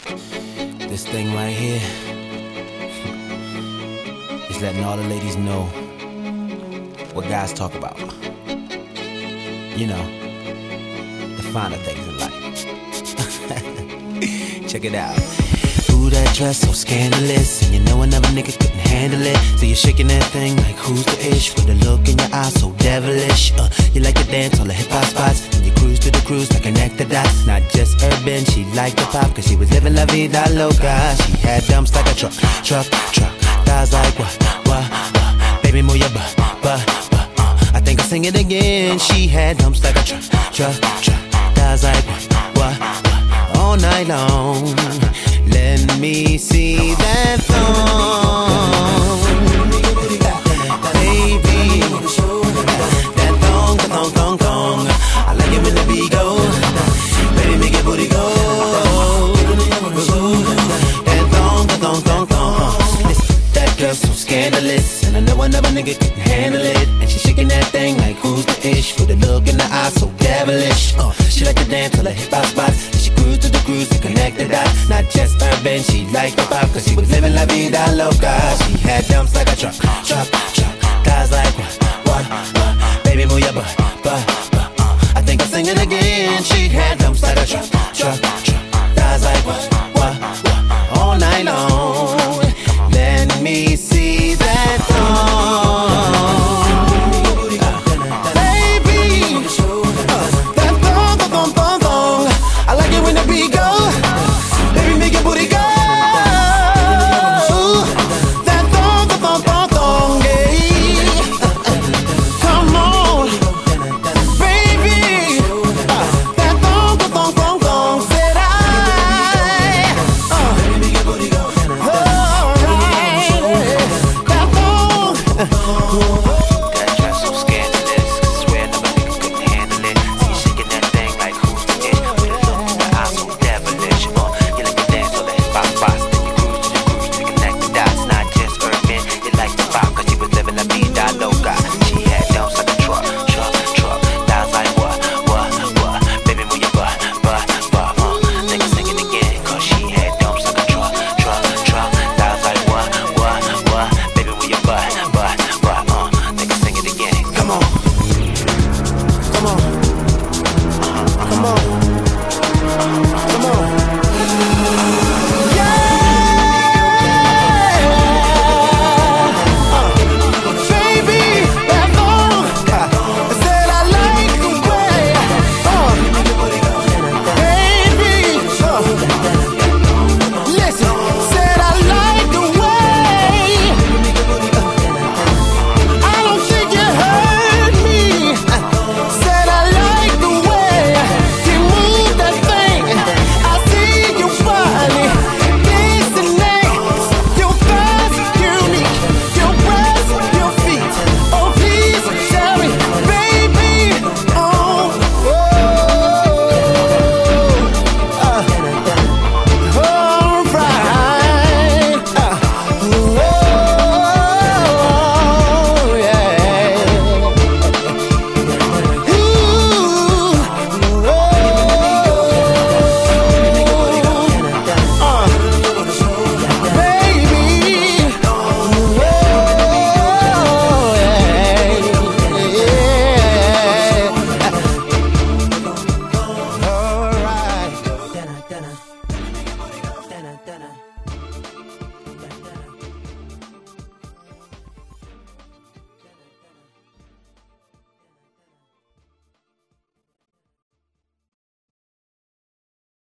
This thing right here is letting all the ladies know what guys talk about. You know, the finer things in life. Check it out. Ooh, that dress so scandalous, and you know another nigga couldn't handle it. So you're shaking that thing like who's the ish, with a look in your eyes so devilish. You like to dance on the hip hop spots, and you cruise to the cruise like connect the dots. Not just urban, she liked the pop, cause she was living la vida loca. She had dumps like a truck. Thighs like what? Baby, move your butt. I think I'll sing it again. She had dumps like a truck. Thighs like what? All night long. Let me see that thong, baby. That thong. I like it when the beat go. Baby, make your booty go. That thong. That girl so scandalous, and I know another nigga couldn't handle it. And she shaking that thing like who's the ish, with a look in the eye so devilish. She like to dance till the hip hop spots. She cruise to the cruise to connect the dots. Not just urban, she liked the pop, cause she was living la vida loca. She had dumps like a truck.